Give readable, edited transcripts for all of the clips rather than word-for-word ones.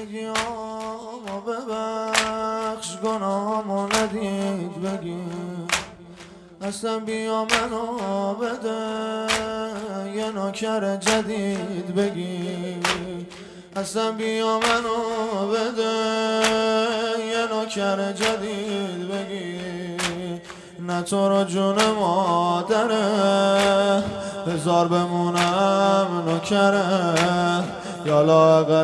خستگیامو ببخش، گناهامو ندید بگی، اصلا بیا منو بده یه نوکر جدید بگی، اصلا بیا منو بده یه نوکر جدید بگی، نه تو رو جون مادره هزار بمونم نوکره، یالا اقل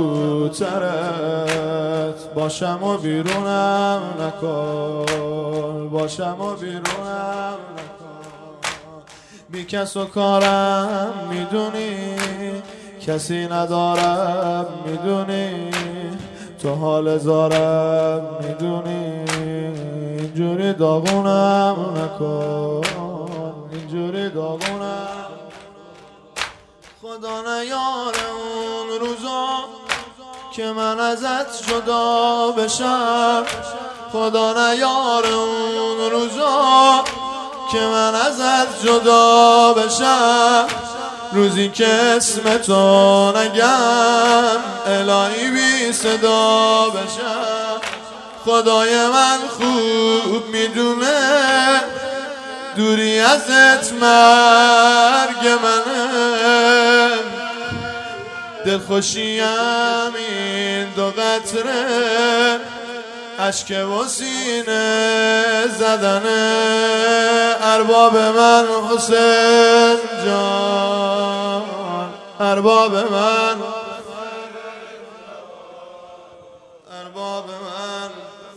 کبوترت باشم و بیرونم نکن، باشم و بیرونم نکن، بی کس و کارم میدونی، کسی ندارم میدونی، تو حال زارم میدونی، اینجوری داغونم نکن، اینجوری داغونم. خدا نیاره اون روزا که من ازت جدا بشم، خدا نیاره اون روزا که من ازت جدا بشم، روزی که اسم تو نگم الهی بی صدا بشم. خدای من خوب میدونه دوری ازت مرگ منه، دلخوشیم این دو قطره اشک و سینه زدنه، ارباب من حسین جان، ارباب من، ارباب من،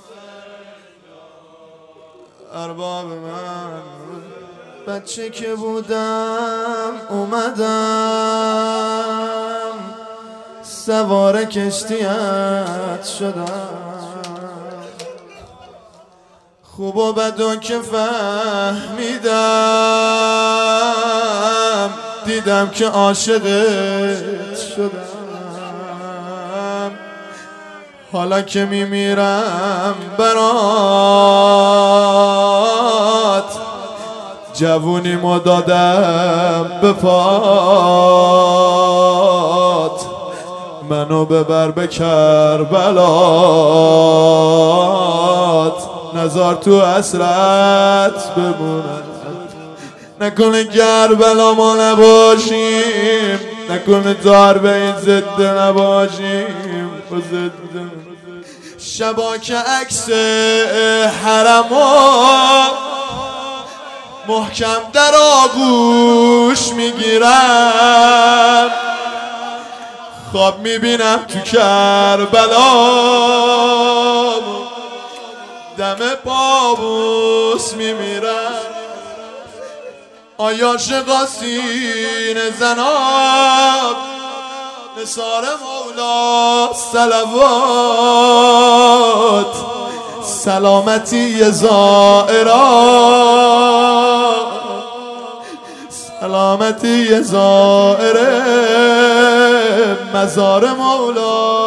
ارباب من. بچه که بودم اومدم سوار کشتیت شدم، خوب و بدو که فهمیدم دیدم که عاشقت شدم، حالا که میمیرم برات جوونیمو دادم به پات، منو ببر به کربلات، نزار تو حسرت بمونم، نکنه کربلا ما نباشیم، نکنه دار به این ضد نباشیم، شبا که عکس حرمو محکم در آغوش میگیرم، خواب میبینم تو کربلا دم پابوس میمیرم، آیا عاشقا سینه زنات نثار مولا صلوات، سلامتی زائرات، سلامتی زائر مزار مولا